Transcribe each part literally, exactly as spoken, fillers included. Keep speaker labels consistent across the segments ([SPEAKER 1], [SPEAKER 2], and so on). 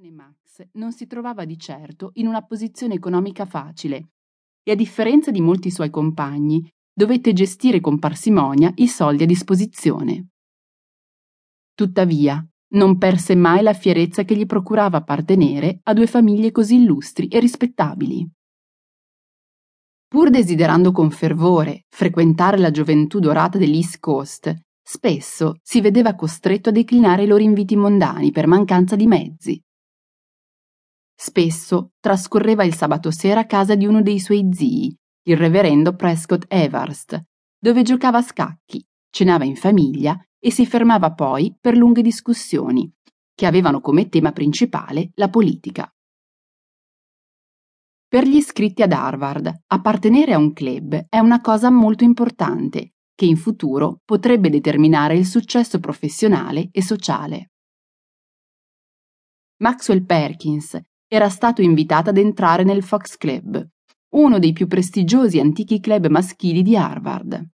[SPEAKER 1] giovane Max non si trovava di certo in una posizione economica facile e, a differenza di molti suoi compagni, dovette gestire con parsimonia i soldi a disposizione. Tuttavia, non perse mai la fierezza che gli procurava appartenere a due famiglie così illustri e rispettabili. Pur desiderando con fervore frequentare la gioventù dorata dell'East Coast, spesso si vedeva costretto a declinare i loro inviti mondani per mancanza di mezzi. Spesso trascorreva il sabato sera a casa di uno dei suoi zii, il reverendo Prescott Evers, dove giocava a scacchi, cenava in famiglia e si fermava poi per lunghe discussioni, che avevano come tema principale la politica. Per gli iscritti ad Harvard, appartenere a un club è una cosa molto importante, che in futuro potrebbe determinare il successo professionale e sociale. Maxwell Perkins era stato invitato ad entrare nel Fox Club, uno dei più prestigiosi antichi club maschili di Harvard.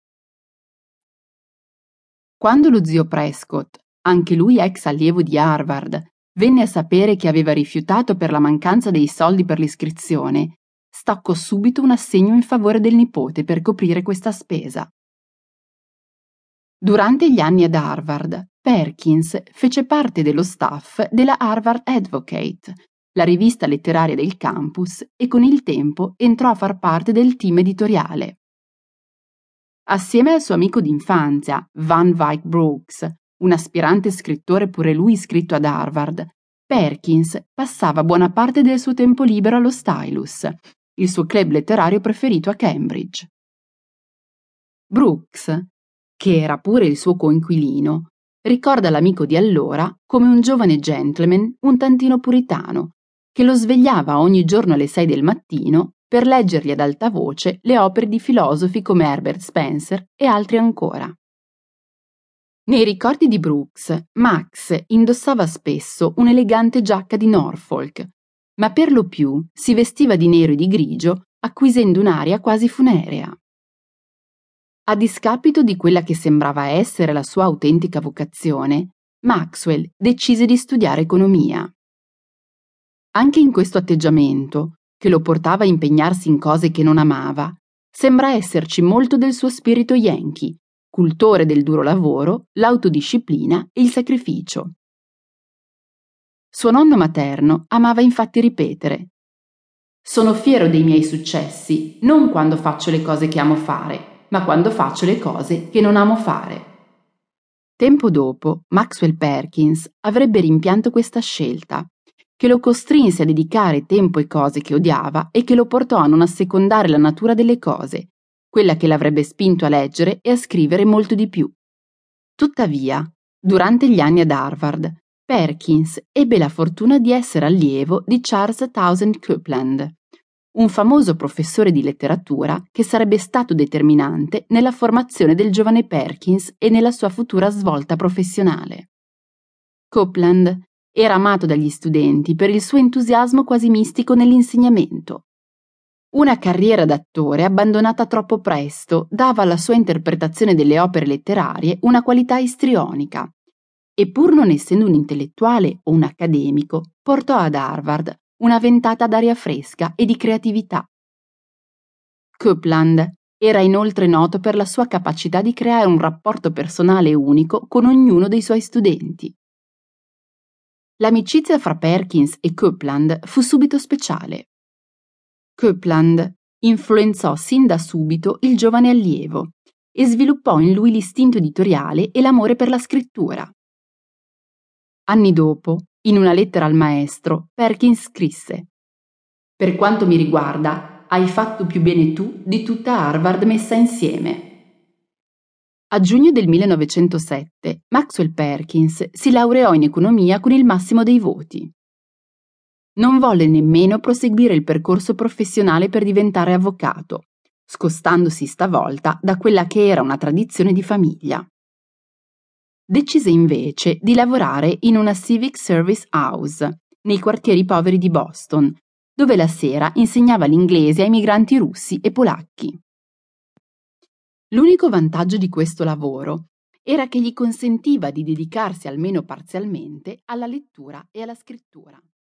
[SPEAKER 1] Quando lo zio Prescott, anche lui ex allievo di Harvard, venne a sapere che aveva rifiutato per la mancanza dei soldi per l'iscrizione, staccò subito un assegno in favore del nipote per coprire questa spesa. Durante gli anni ad Harvard, Perkins fece parte dello staff della Harvard Advocate, la rivista letteraria del campus, e con il tempo entrò a far parte del team editoriale. Assieme al suo amico d'infanzia, Van Wyck Brooks, un aspirante scrittore pure lui iscritto ad Harvard, Perkins passava buona parte del suo tempo libero allo Stylus, il suo club letterario preferito a Cambridge. Brooks, che era pure il suo coinquilino, ricorda l'amico di allora come un giovane gentleman un tantino puritano, che lo svegliava ogni giorno alle sei del mattino per leggergli ad alta voce le opere di filosofi come Herbert Spencer e altri ancora. Nei ricordi di Brooks, Max indossava spesso un'elegante giacca di Norfolk, ma per lo più si vestiva di nero e di grigio, acquisendo un'aria quasi funerea. A discapito di quella che sembrava essere la sua autentica vocazione, Maxwell decise di studiare economia. Anche in questo atteggiamento, che lo portava a impegnarsi in cose che non amava, sembra esserci molto del suo spirito yankee, cultore del duro lavoro, l'autodisciplina e il sacrificio. Suo nonno materno amava infatti ripetere: «Sono fiero dei miei successi, non quando faccio le cose che amo fare, ma quando faccio le cose che non amo fare». Tempo dopo, Maxwell Perkins avrebbe rimpianto questa scelta, che lo costrinse a dedicare tempo e cose che odiava e che lo portò a non assecondare la natura delle cose, quella che l'avrebbe spinto a leggere e a scrivere molto di più. Tuttavia, durante gli anni ad Harvard, Perkins ebbe la fortuna di essere allievo di Charles Townsend Copeland, un famoso professore di letteratura che sarebbe stato determinante nella formazione del giovane Perkins e nella sua futura svolta professionale. Copeland era amato dagli studenti per il suo entusiasmo quasi mistico nell'insegnamento. Una carriera d'attore abbandonata troppo presto dava alla sua interpretazione delle opere letterarie una qualità istrionica, e pur non essendo un intellettuale o un accademico, portò ad Harvard una ventata d'aria fresca e di creatività. Copeland era inoltre noto per la sua capacità di creare un rapporto personale unico con ognuno dei suoi studenti. L'amicizia fra Perkins e Copeland fu subito speciale. Copeland influenzò sin da subito il giovane allievo e sviluppò in lui l'istinto editoriale e l'amore per la scrittura. Anni dopo, in una lettera al maestro, Perkins scrisse: «Per quanto mi riguarda, hai fatto più bene tu di tutta Harvard messa insieme». A giugno del millenovecentosette, Maxwell Perkins si laureò in economia con il massimo dei voti. Non volle nemmeno proseguire il percorso professionale per diventare avvocato, scostandosi stavolta da quella che era una tradizione di famiglia. Decise invece di lavorare in una Civic Service House, nei quartieri poveri di Boston, dove la sera insegnava l'inglese ai migranti russi e polacchi. L'unico vantaggio di questo lavoro era che gli consentiva di dedicarsi almeno parzialmente alla lettura e alla scrittura.